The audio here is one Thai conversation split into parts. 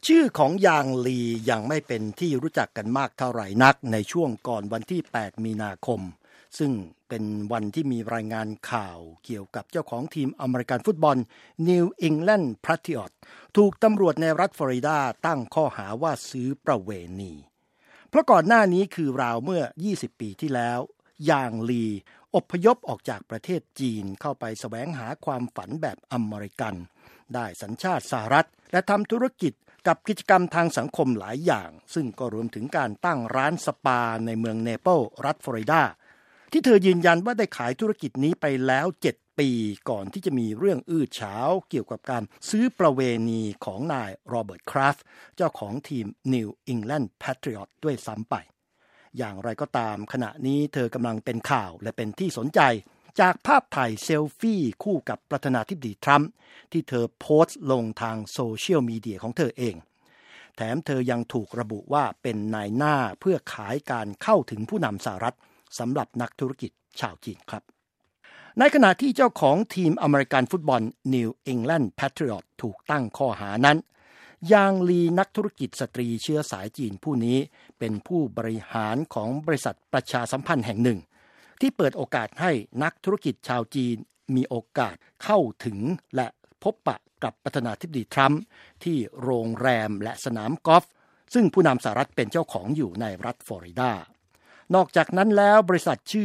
ชื่อของยางลียังไม่เป็นที่รู้จักกันมากเท่าไหร่นักในช่วงก่อนวันที่8มีนาคมซึ่งเป็นวันที่มีรายงานข่าวเกี่ยวกับเจ้าของทีมอเมริกันฟุตบอล New England Patriots ถูกตำรวจในรัฐฟลอริดาตั้งข้อหาว่าซื้อประเวณีเพราะก่อนหน้านี้คือราวเมื่อ20ปีที่แล้วยางลีอพยพออกจากประเทศจีนเข้าไปแสวงหาความฝันแบบอเมริกันได้สัญชาติสหรัฐและทำธุรกิจกับกิจกรรมทางสังคมหลายอย่างซึ่งก็รวมถึงการตั้งร้านสปาในเมืองเนเปิลส์รัฐฟลอริดาที่เธอยืนยันว่าได้ขายธุรกิจนี้ไปแล้ว7ปีก่อนที่จะมีเรื่องอื้อฉาวเกี่ยวกับการซื้อประเวณีของนายโรเบิร์ตคราฟต์เจ้าของทีม New England Patriots ด้วยซ้ำไปอย่างไรก็ตามขณะนี้เธอกำลังเป็นข่าวและเป็นที่สนใจจากภาพถ่ายเซลฟี่คู่กับประธานาธิบดีทรัมป์ที่เธอโพสต์ลงทางโซเชียลมีเดียของเธอเองแถมเธอยังถูกระบุว่าเป็นนายหน้าเพื่อขายการเข้าถึงผู้นำสหรัฐสำหรับนักธุรกิจชาวจีนครับในขณะที่เจ้าของทีมอเมริกันฟุตบอล New England Patriots ถูกตั้งข้อหานั้นยางลีนักธุรกิจสตรีเชื้อสายจีนผู้นี้เป็นผู้บริหารของบริษัทประชาสัมพันธ์แห่งหนึ่งที่เปิดโอกาสให้นักธุรกิจชาวจีนมีโอกาสเข้าถึงและพบปะกับประธานาธิบดีทรัมป์ที่โรงแรมและสนามกอล์ฟซึ่งผู้นำสหรัฐเป็นเจ้าของอยู่ในรัฐฟลอริดานอกจากนั้นแล้วบริษัทชื่อ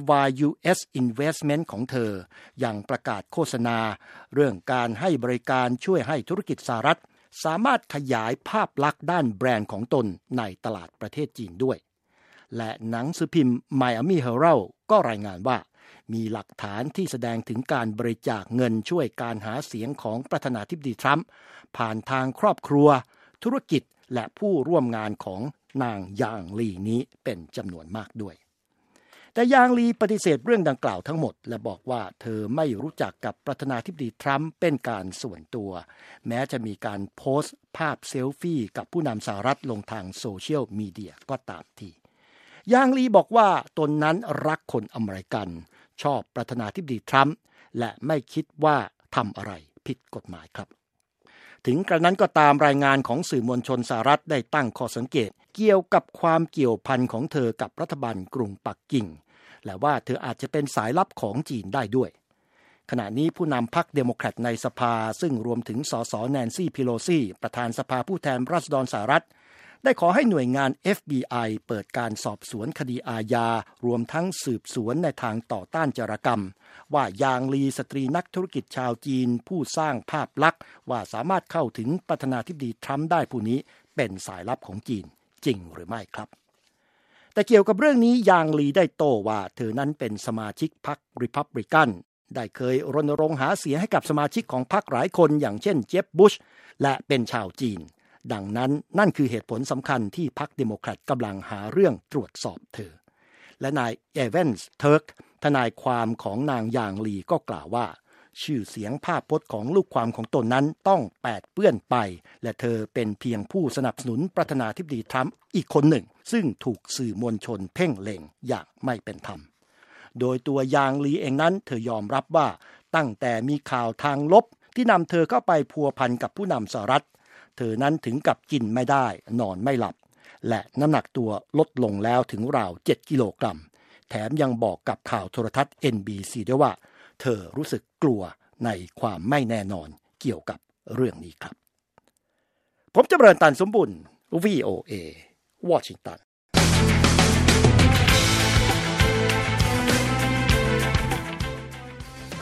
GYUS Investment ของเธอยังประกาศโฆษณาเรื่องการให้บริการช่วยให้ธุรกิจสหรัฐสามารถขยายภาพลักษณ์ด้านแบรนด์ของตนในตลาดประเทศจีนด้วยและหนังสือพิมพ์ Miami Herald ก็รายงานว่ามีหลักฐานที่แสดงถึงการบริจาคเงินช่วยการหาเสียงของประธานาธิบดีทรัมป์ผ่านทางครอบครัวธุรกิจและผู้ร่วมงานของนางยางลีนี้เป็นจำนวนมากด้วยแต่ยางลีปฏิเสธเรื่องดังกล่าวทั้งหมดและบอกว่าเธอไม่รู้จักกับประธานาธิบดีทรัมป์เป็นการส่วนตัวแม้จะมีการโพสต์ภาพเซลฟี่กับผู้นำสหรัฐลงทางโซเชียลมีเดียก็ตามทียางลีบอกว่าตนนั้นรักคนอเมริกันชอบประธานาธิบดีทรัมป์และไม่คิดว่าทำอะไรผิดกฎหมายครับถึงกระนั้นก็ตามรายงานของสื่อมวลชนสหรัฐได้ตั้งข้อสังเกตเกี่ยวกับความเกี่ยวพันของเธอกับรัฐบาลกรุงปักกิ่งและว่าเธออาจจะเป็นสายลับของจีนได้ด้วยขณะนี้ผู้นำพรรคเดโมแครตในสภาซึ่งรวมถึงสสแนนซี่เพโลซีประธานสภาผู้แทนราษฎรสหรัฐได้ขอให้หน่วยงาน FBI เปิดการสอบสวนคดีอาญารวมทั้งสืบสวนในทางต่อต้านจารกรรมว่ายางลีสตรีนักธุรกิจชาวจีนผู้สร้างภาพลักษณ์ว่าสามารถเข้าถึงประธานาธิบดีทรัมป์ได้ผู้นี้เป็นสายลับของจีนจริงหรือไม่ครับแต่เกี่ยวกับเรื่องนี้ยางลีได้โต้ว่าเธอนั้นเป็นสมาชิกพรรคริพับลิกันได้เคยรณรงค์หาเสียงให้กับสมาชิกของพรรคหลายคนอย่างเช่นเจฟบุชและเป็นชาวจีนดังนั้นนั่นคือเหตุผลสำคัญที่พรรคเดโมแครตกำลังหาเรื่องตรวจสอบเธอและนายเอเวนส์เทิร์กทนายความของนางยางลีก็กล่าวว่าชื่อเสียงภาพพจน์ของลูกความของตนนั้นต้องแปดเปื้อนไปและเธอเป็นเพียงผู้สนับสนุนประธานาธิบดีทรัมป์อีกคนหนึ่งซึ่งถูกสื่อมวลชนเพ่งเล็งอย่างไม่เป็นธรรมโดยตัวยางลีเองนั้นเธอยอมรับว่าตั้งแต่มีข่าวทางลบที่นำเธอเข้าไปพัวพันกับผู้นำสหรัฐเธอนั้นถึงกับกินไม่ได้นอนไม่หลับและน้ำหนักตัวลดลงแล้วถึงราว7กิโลกรัมแถมยังบอกกับข่าวโทรทัศน์ NBC ด้วยว่าเธอรู้สึกกลัวในความไม่แน่นอนเกี่ยวกับเรื่องนี้ครับผมจำเริญ ตันสมบุญ VOA วอชิงตัน